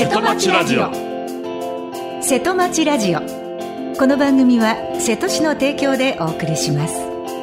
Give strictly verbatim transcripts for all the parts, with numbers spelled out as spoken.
瀬戸町ラジオ。 瀬戸町ラジオ、この番組は瀬戸市の提供でお送りします。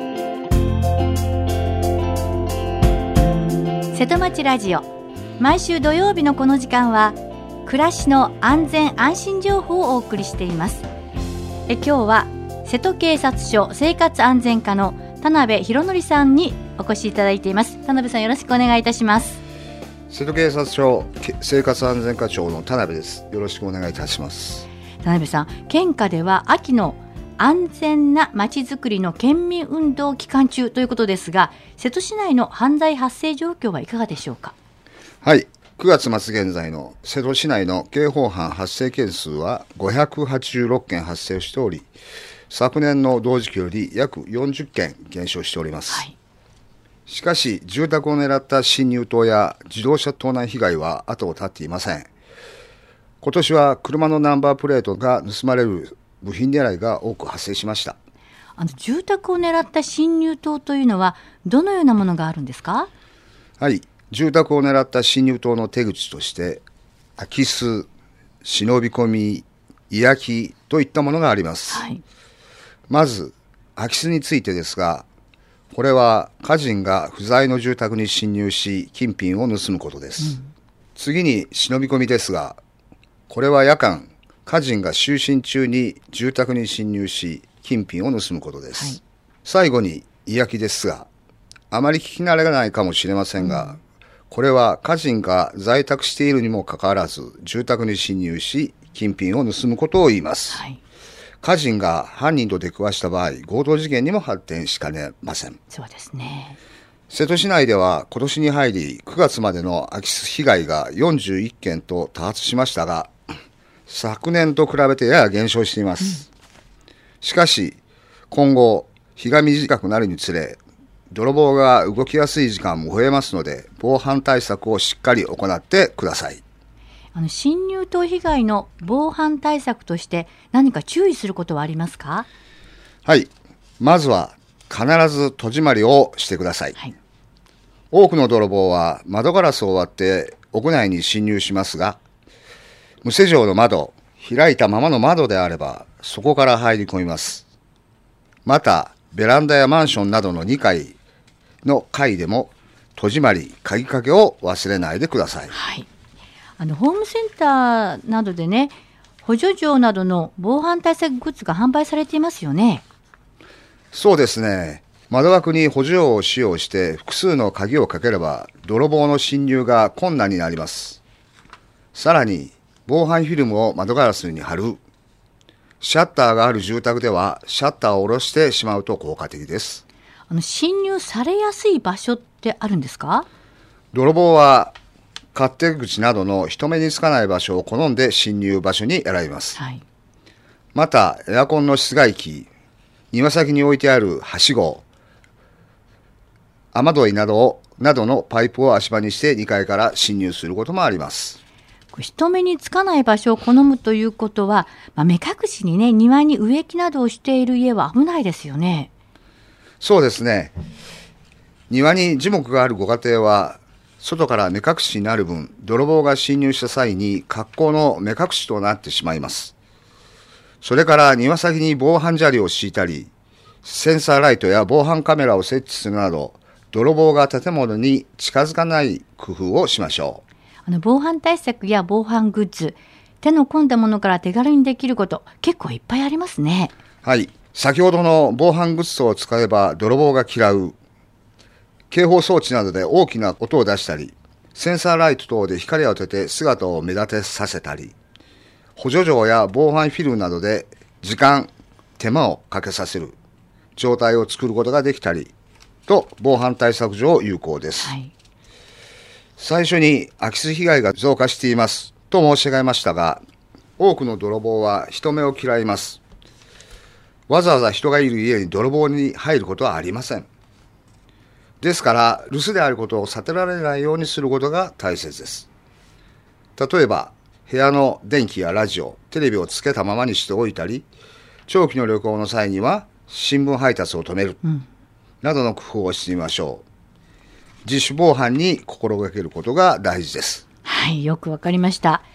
瀬戸町ラジオ、毎週土曜日のこの時間は暮らしの安全安心情報をお送りしています。え今日は瀬戸警察署生活安全課の田辺博則さんにお越しいただいています。田辺さん、よろしくお願いいたします。 瀬戸警察署生活安全課長の田辺です。よろしくお願いいたします。 田辺さん、県下では秋の安全なまちづくりの県民運動期間中ということですが、瀬戸市内の犯罪発生状況はいかがでしょうか。 はい、くがつ末現在の瀬戸市内の刑法犯発生件数はごひゃくはちじゅうろっけん発生しており、昨年の同時期より約よんじゅっけん減少しております。はい、しかし住宅を狙った侵入盗や自動車盗難被害は後を絶っていません。今年は車のナンバープレートが盗まれる部品狙いが多く発生しました。 あの住宅を狙った侵入盗というのはどのようなものがあるんですか。 はい、住宅を狙った侵入盗の手口として空き巣、忍び込み、居空きといったものがあります。はい、まず空き巣についてですが、これは家人が不在の住宅に侵入し金品を盗むことです。うん、次に忍び込みですが、これは夜間家人が就寝中に住宅に侵入し金品を盗むことです。はい、最後に居空きですが、あまり聞き慣れがないかもしれませんが、うん、これは家人が在宅しているにもかかわらず住宅に侵入し金品を盗むことを言います。はい、家人が犯人と出くわした場合、強盗事件にも発展しかねません。 そうですね。 瀬戸市内では今年に入りくがつまでの空き巣被害がよんじゅういっけんと多発しましたが、昨年と比べてやや減少しています。うん、しかし今後日が短くなるにつれ、泥棒が動きやすい時間も増えますので、防犯対策をしっかり行ってください。 あの侵入盗被害の防犯対策として何か注意することはありますか。 はい、まずは必ず戸締まりをしてください。はい、多くの泥棒は窓ガラスを割って屋内に侵入しますが、無施錠の窓、開いたままの窓であればそこから入り込みます。またベランダやマンションなどのにかいの階でも戸締まり、鍵かけを忘れないでください。 はい、あのホームセンターなどでね、補助錠などの防犯対策グッズが販売されていますよね。 そうですね。窓枠に補助錠を使用して複数の鍵をかければ泥棒の侵入が困難になります。さらに防犯フィルムを窓ガラスに貼る。シャッターがある住宅ではシャッターを下ろしてしまうと効果的です。 あの侵入されやすい場所ってあるんですか。 泥棒は勝手口などの人目につかない場所を好んで侵入場所に選びます。はい、またエアコンの室外機、庭先に置いてあるはしご、雨どいなどなどのパイプを足場にしてにかいから侵入することもあります。 人目につかない場所を好むということは、まあ、目隠しにね、庭に植木などをしている家は危ないですよね。 そうですね。庭に樹木があるご家庭は外から目隠しになる分、泥棒が侵入した際に格好の目隠しとなってしまいます。それから庭先に防犯砂利を敷いたり、センサーライトや防犯カメラを設置するなど、泥棒が建物に近づかない工夫をしましょう。 あの防犯対策や防犯グッズ、手の込んだものから手軽にできること結構いっぱいありますね。 はい、先ほどの防犯グッズを使えば泥棒が嫌う、警報装置などで大きな音を出したり、センサーライト等で光を当てて姿を目立てさせたり、補助錠や防犯フィルムなどで時間、手間をかけさせる状態を作ることができたりと、防犯対策上有効です。はい、最初に空き巣被害が増加していますと申し上げましたが、多くの泥棒は人目を嫌います。わざわざ人がいる家に泥棒に入ることはありません。ですから留守であることを悟られないようにすることが大切です。例えば部屋の電気やラジオ、テレビをつけたままにしておいたり、長期の旅行の際には新聞配達を止める、うん、などの工夫をしてみましょう。自主防犯に心がけることが大事です。 はい、よくわかりました。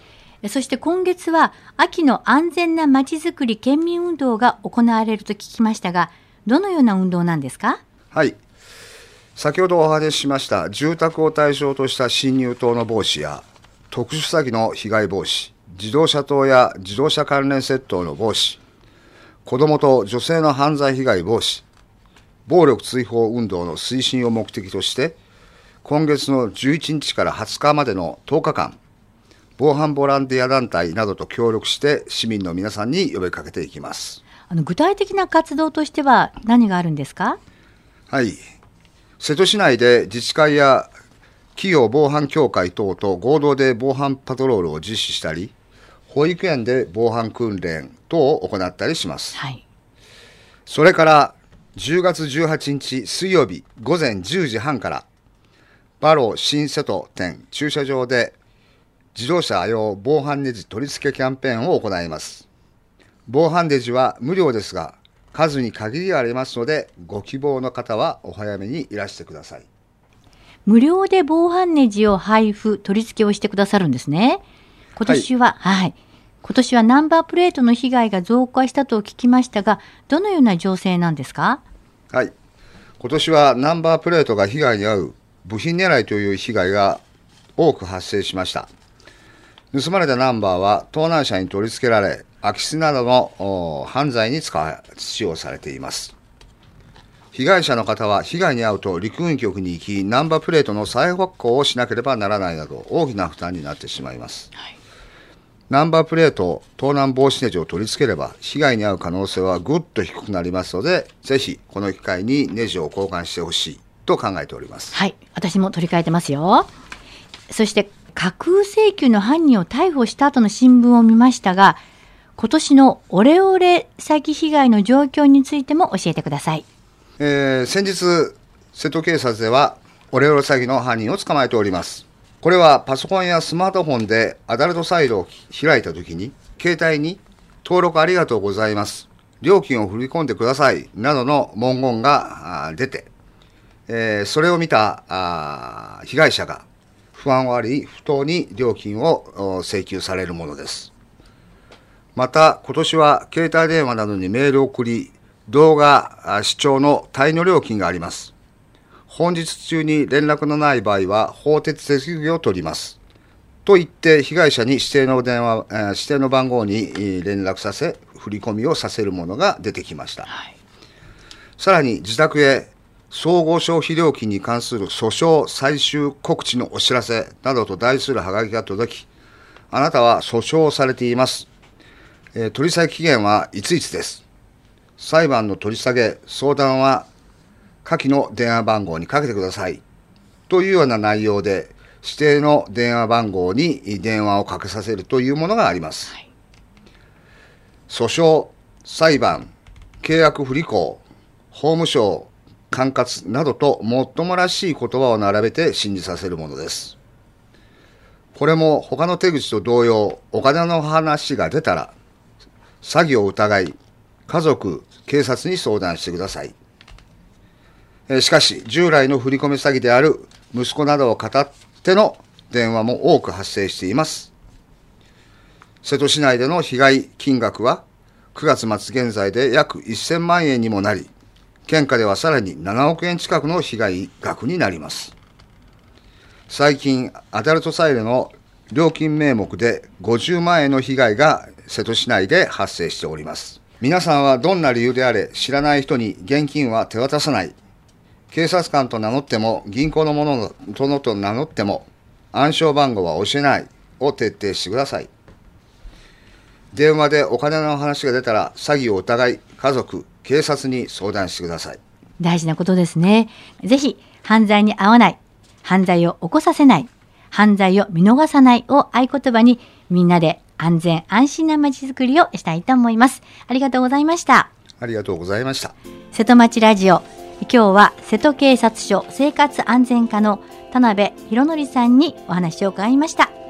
そして今月は秋の安全なまちづくり県民運動が行われると聞きましたが、どのような運動なんですか？ はい。先ほどお話ししました住宅を対象とした侵入等の防止や特殊詐欺の被害防止、自動車盗や自動車関連窃盗の防止、子どもと女性の犯罪被害防止、暴力追放運動の推進を目的として、今月のじゅういちにちからはつかまでのとおかかん、防犯ボランティア団体などと協力して市民の皆さんに呼びかけていきます。 あの具体的な活動としては何があるんですか？ はい。瀬戸市内で自治会や企業防犯協会等と合同で防犯パトロールを実施したり、保育園で防犯訓練等を行ったりします。 はい。 それからじゅうがつじゅうはちにち水曜日ごぜんじゅうじはんからバロー新瀬戸店駐車場で自動車用防犯ネジ取り付けキャンペーンを行います。防犯ネジは無料ですが、数に限りがありますので、ご希望の方はお早めにいらしてください。 無料で防犯ネジを配布、取り付けをしてくださるんですね。今年は、はい、はい。今年はナンバープレートの被害が増加したと聞きましたが、どのような情勢なんですか？ はい。今年はナンバープレートが被害に遭う部品狙いという被害が多く発生しました。盗まれたナンバーは盗難車に取り付けられ、空き巣などの犯罪に使わ使用されています。被害者の方は被害に遭うと陸運局に行き、ナンバープレートの再発行をしなければならないなど大きな負担になってしまいます。はい、ナンバープレート、盗難防止ネジを取り付ければ被害に遭う可能性はぐっと低くなりますので、ぜひこの機会にネジを交換してほしいと考えております。 はい、私も取り替えてますよ。そして架空請求の犯人を逮捕した後の新聞を見ましたが、今年のオレオレ詐欺被害の状況についても教えてください。 えー、先日瀬戸警察ではオレオレ詐欺の犯人を捕まえております。これはパソコンやスマートフォンでアダルトサイトを開いたときに、携帯に登録ありがとうございます、料金を振り込んでくださいなどの文言が出て、えー、それを見たあ被害者が不安をあり不当に料金を請求されるものです。また今年は携帯電話などにメールを送り、動画視聴の滞納料金があります。本日中に連絡のない場合は法手続きを取りますと言って被害者に指定の電話、指定の番号に連絡させ振り込みをさせるものが出てきました。はい、さらに自宅へ総合消費料金に関する訴訟最終告知のお知らせなどと題するハガキが届き、あなたは訴訟をされています、えー、取り下げ期限はいついつです、裁判の取り下げ相談は下記の電話番号にかけてくださいというような内容で、指定の電話番号に電話をかけさせるというものがあります。はい、訴訟、裁判、契約不履行、法務省管轄などともっともらしい言葉を並べて信じさせるものです。これも他の手口と同様、お金の話が出たら詐欺を疑い、家族、警察に相談してください。しかし従来の振り込み詐欺である息子などを語っての電話も多く発生しています。瀬戸市内での被害金額はくがつまつ現在で約せんまんえんにもなり、県下ではさらにななおくえん近くの被害額になります。最近アダルトサイトの料金名目でごじゅうまんえんの被害が瀬戸市内で発生しております。皆さんはどんな理由であれ知らない人に現金は手渡さない。警察官と名乗っても銀行の者と名乗っても暗証番号は教えないを徹底してください。電話でお金の話が出たら詐欺を疑い、家族、警察に相談してください。 大事なことですね。ぜひ犯罪に遭わない、犯罪を起こさせない、犯罪を見逃さないを合言葉に、みんなで安全安心な街づくりをしたいと思います。ありがとうございました。 ありがとうございました。 瀬戸町ラジオ、今日は瀬戸警察署生活安全課の田辺博則さんにお話を伺いました。